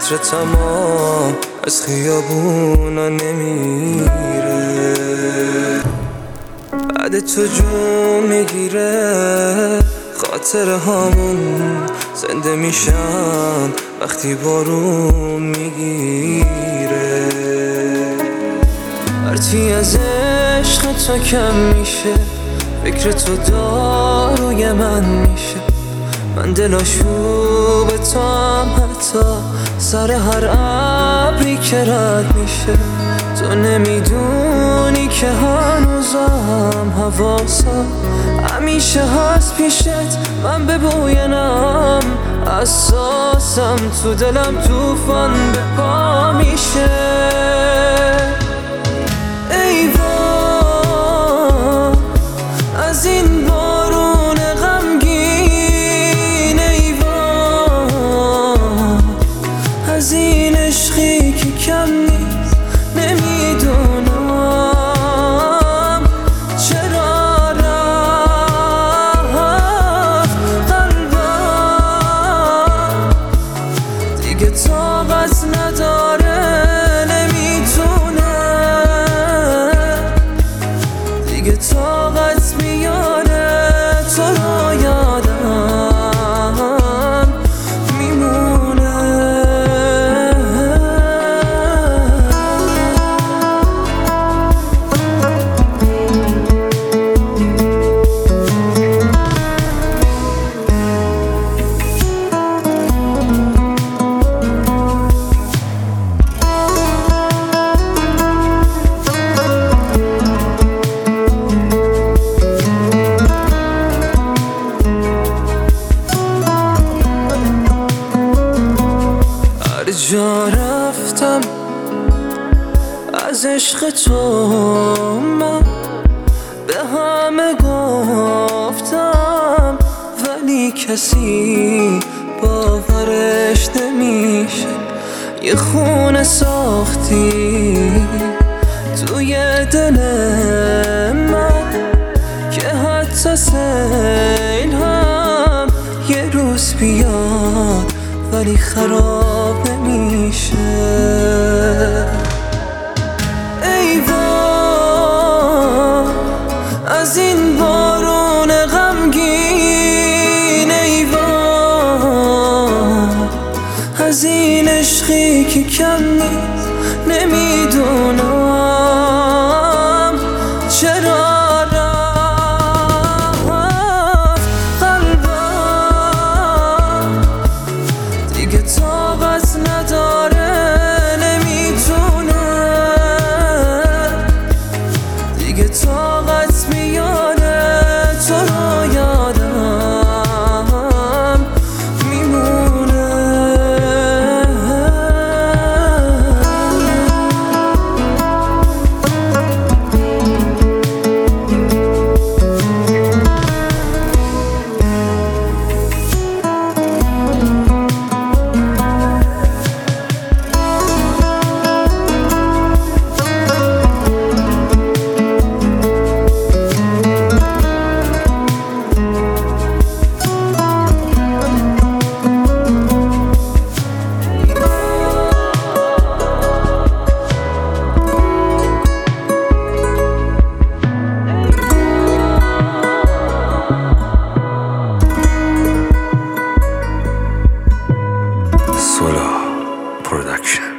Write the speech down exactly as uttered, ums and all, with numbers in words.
عطر تمام از خیابونا نمیره، بعد تو جون میگیره، خاطر هامون زنده میشن وقتی بارون میگیره. هرچی از عشق تو کم میشه، فکر تو داروی من میشه. من دلاشو به تو هم حتی سر هر ابری که رد میشه. تو نمیدونی که هنوزم حواسم همیشه هست پیشت. من به بوی نم اساسم، تو دلم توفان به پا میشه. ای وای از این بارون غمگین، ای وای از این عشقی که کم نیست. نمیدونم چرا رفت قلبم، دیگه طاقت نداره، نمیتونه دیگه طاقت میاره. تو رو یادم میمونه. جا رفتم از عشق تو، من به همه گفتم ولی کسی باورش نمیشه. یه خونه ساختی توی دل من که حتی سیل هم یه روز بیاد ولی خراب نمیشه. ای وای از این بارون غمگین، ای وای از این عشقی که کم نیست. نمیدونم چرا رفت قلبم، دیگه طاقت نداره، نمیتونه دیگه طاقت میاره. تو رو یادم میمونه. Solar Production.